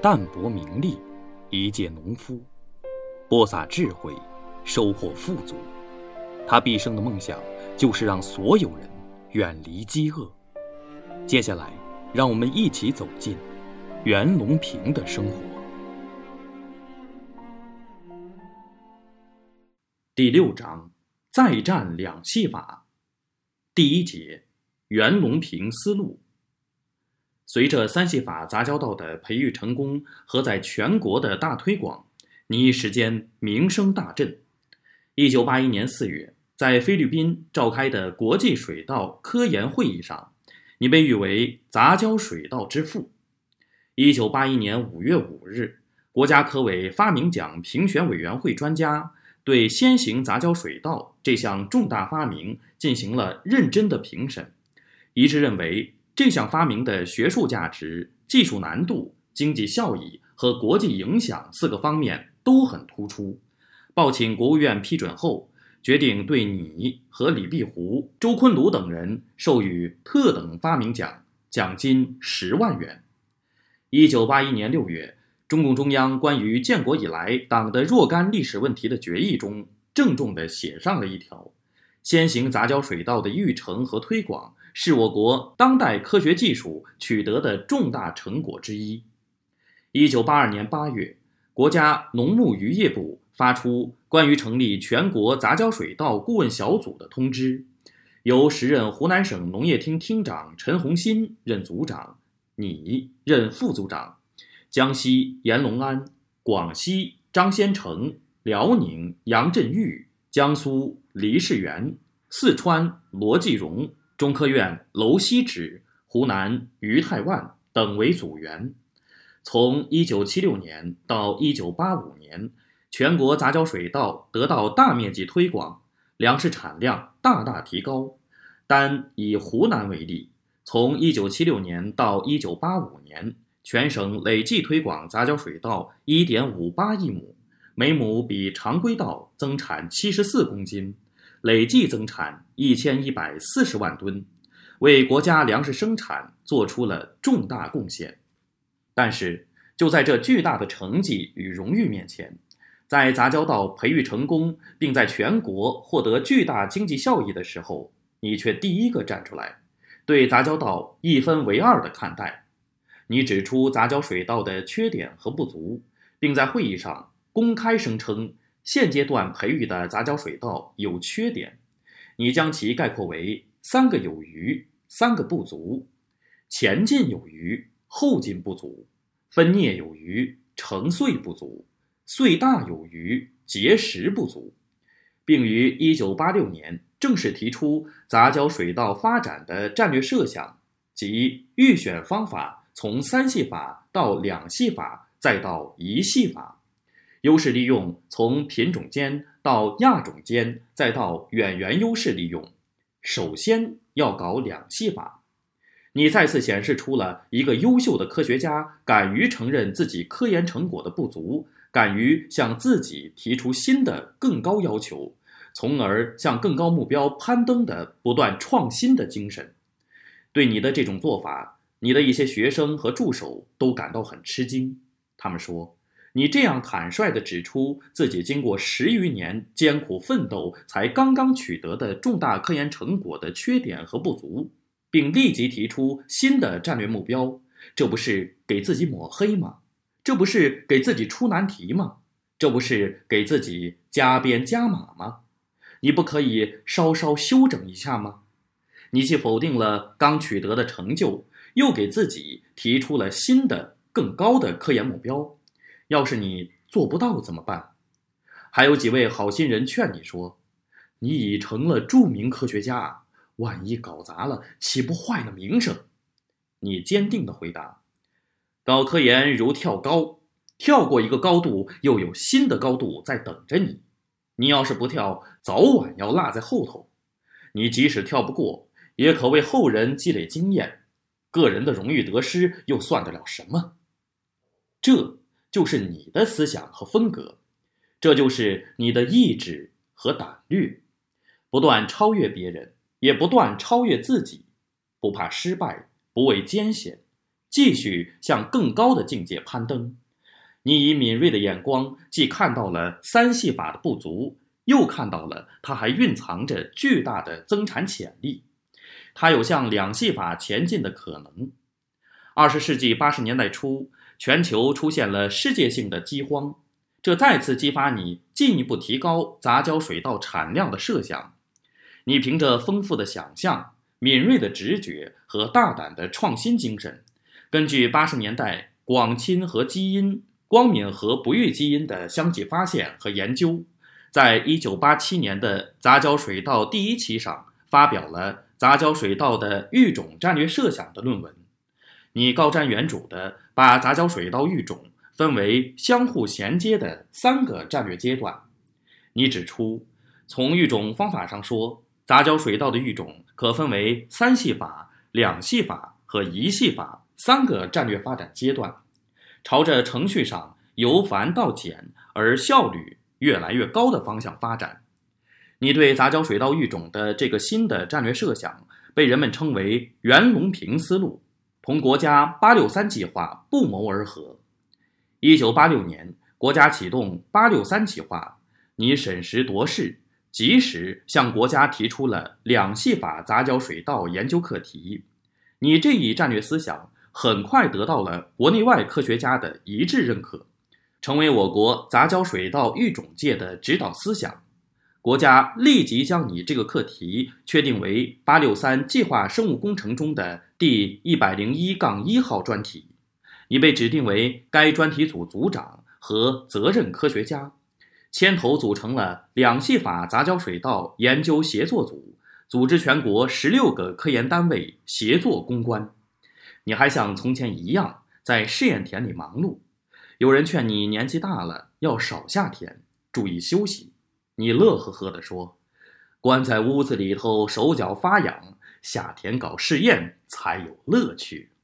淡泊名利，一介农夫，播撒智慧，收获富足。他毕生的梦想就是让所有人远离饥饿。接下来，让我们一起走进袁隆平的生活。第6章，再战两系法。第1节，袁隆平思路。随着三系法杂交稻的培育成功和在全国的大推广，你一时间名声大振。1981年4月，在菲律宾召开的国际水稻科研会议上，你被誉为杂交水稻之父。1981年5月5日，国家科委发明奖评选委员会专家对先行杂交水稻这项重大发明进行了认真的评审，一致认为这项发明的学术价值、技术难度、经济效益和国际影响4个方面都很突出，报请国务院批准后，决定对你和李碧湖、周昆庐等人授予特等发明奖，奖金10万元。1981年6月，中共中央关于建国以来党的若干历史问题的决议中，郑重地写上了一条：先行杂交水稻的育成和推广是我国当代科学技术取得的重大成果之一。1982年8月，国家农牧渔业部发出关于成立全国杂交水稻顾问小组的通知，由时任湖南省农业厅厅长陈洪新任组长，你任副组长，江西阎龙安、广西张先成、辽宁杨振玉、江苏黎世元、四川罗继荣、中科院娄锡止、湖南于泰万等为组员。从1976年到1985年，全国杂交水稻得到大面积推广，粮食产量大大提高。单以湖南为例，从1976年到1985年，全省累计推广杂交水稻 1.58 亿亩，每亩比常规稻增产74公斤，累计增产1140万吨，为国家粮食生产做出了重大贡献。但是，就在这巨大的成绩与荣誉面前，在杂交稻培育成功，并在全国获得巨大经济效益的时候，你却第一个站出来，对杂交稻一分为二的看待。你指出杂交水稻的缺点和不足，并在会议上公开声称现阶段培育的杂交水稻有缺点，你将其概括为3个有余、3个不足：前进有余，后进不足；分蘖有余，成穗不足；穗大有余，结实不足，并于1986年正式提出杂交水稻发展的战略设想，即预选方法从3系法到2系法再到1系法，优势利用从品种间到亚种间再到远源优势利用，首先要搞2系法。你再次显示出了一个优秀的科学家敢于承认自己科研成果的不足，敢于向自己提出新的更高要求，从而向更高目标攀登的不断创新的精神。对你的这种做法，你的一些学生和助手都感到很吃惊。他们说，你这样坦率地指出自己经过10余年艰苦奋斗才刚刚取得的重大科研成果的缺点和不足，并立即提出新的战略目标，这不是给自己抹黑吗？这不是给自己出难题吗？这不是给自己加鞭加马吗？你不可以稍稍修整一下吗？你既否定了刚取得的成就，又给自己提出了新的更高的科研目标，要是你做不到怎么办？还有几位好心人劝你说，你已成了著名科学家，万一搞砸了，岂不坏了名声？你坚定地回答，搞科研如跳高，跳过一个高度，又有新的高度在等着你。你要是不跳，早晚要落在后头。你即使跳不过，也可为后人积累经验，个人的荣誉得失又算得了什么？这就是你的思想和风格，这就是你的意志和胆略，不断超越别人，也不断超越自己，不怕失败，不畏艰险， 继续向更高的境界攀登。你以敏锐的眼光，既看到了三系法的不足，又看到了它还蕴藏着巨大的增产潜力，它有向两系法前进的可能。20世纪80年代初，全球出现了世界性的饥荒，这再次激发你进一步提高杂交水稻产量的设想。你凭着丰富的想象、敏锐的直觉和大胆的创新精神，根据80年代广亲和基因、光敏和不育基因的相继发现和研究，在1987年的杂交水稻第一期上发表了杂交水稻的育种战略设想的论文。你高瞻远瞩地把杂交水稻育种分为相互衔接的3个战略阶段。你指出，从育种方法上说，杂交水稻的育种可分为3系法、2系法和1系法3个战略发展阶段，朝着程序上由繁到简而效率越来越高的方向发展。你对杂交水稻育种的这个新的战略设想被人们称为袁隆平思路，同国家863计划不谋而合。1986年，国家启动863计划，你审时度势，及时向国家提出了2系法杂交水稻研究课题。你这一战略思想很快得到了国内外科学家的一致认可，成为我国杂交水稻育种界的指导思想。国家立即将你这个课题确定为863计划生物工程中的第101-1号专题。你被指定为该专题组组长和责任科学家，牵头组成了2系法杂交水稻研究协作组，组织全国16个科研单位协作攻关。你还像从前一样在试验田里忙碌，有人劝你年纪大了要少下田，注意休息。你乐呵呵地说，关在屋子里头手脚发痒，下田搞试验才有乐趣。